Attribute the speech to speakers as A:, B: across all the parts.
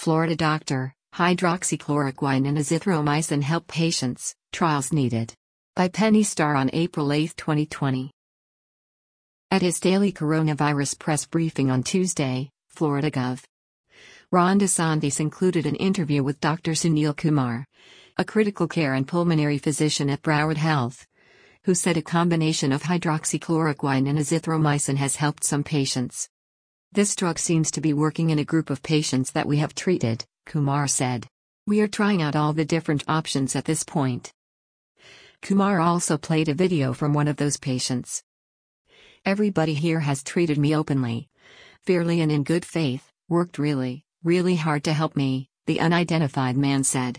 A: Florida doctor, hydroxychloroquine and azithromycin help patients, trials needed. By Penny Starr on April 8, 2020. At his daily coronavirus press briefing on Tuesday, Florida Gov. Ron DeSantis included an interview with Dr. Sunil Kumar, a critical care and pulmonary physician at Broward Health, who said a combination of hydroxychloroquine and azithromycin has helped some patients. This drug seems to be working in a group of patients that we have treated, Kumar said. We are trying out all the different options at this point. Kumar also played a video from one of those patients. Everybody here has treated me openly, fairly and in good faith, worked really, really hard to help me, the unidentified man said.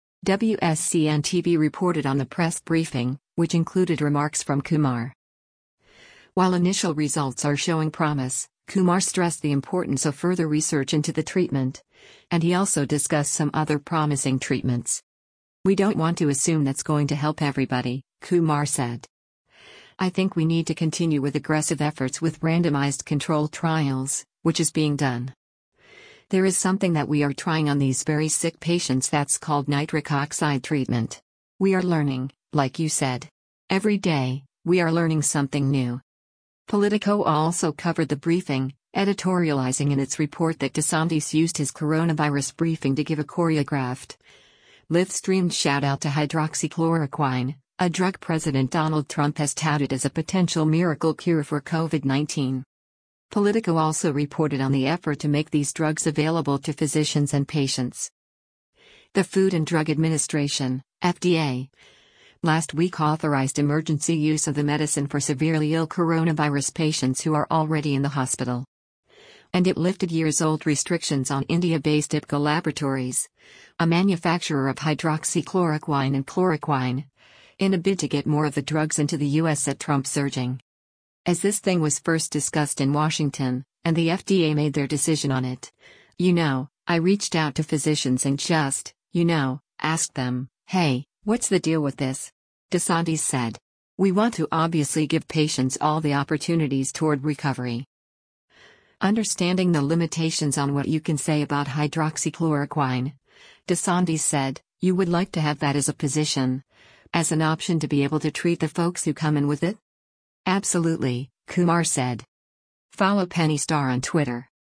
A: WSCN-TV reported on the press briefing, which included remarks from Kumar. While initial results are showing promise, Kumar stressed the importance of further research into the treatment, and he also discussed some other promising treatments. We don't want to assume that's going to help everybody, Kumar said. I think we need to continue with aggressive efforts with randomized controlled trials, which is being done. There is something that we are trying on these very sick patients that's called nitric oxide treatment. We are learning, like you said. Every day, we are learning something new. Politico also covered the briefing, editorializing in its report that DeSantis used his coronavirus briefing to give a choreographed, live-streamed shout-out to hydroxychloroquine, a drug President Donald Trump has touted as a potential miracle cure for COVID-19. Politico also reported on the effort to make these drugs available to physicians and patients. The Food and Drug Administration, FDA, last week authorized emergency use of the medicine for severely ill coronavirus patients who are already in the hospital. And it lifted years-old restrictions on India-based Ipca Laboratories, a manufacturer of hydroxychloroquine and chloroquine, in a bid to get more of the drugs into the U.S. at Trump's urging. As this thing was first discussed in Washington, and the FDA made their decision on it, I reached out to physicians and just, asked them, hey, what's the deal with this? DeSantis said. We want to obviously give patients all the opportunities toward recovery. Understanding the limitations on what you can say about hydroxychloroquine, DeSantis said, you would like to have that as a position, as an option to be able to treat the folks who come in with it? Absolutely, Kumar said. Follow Penny Starr on Twitter.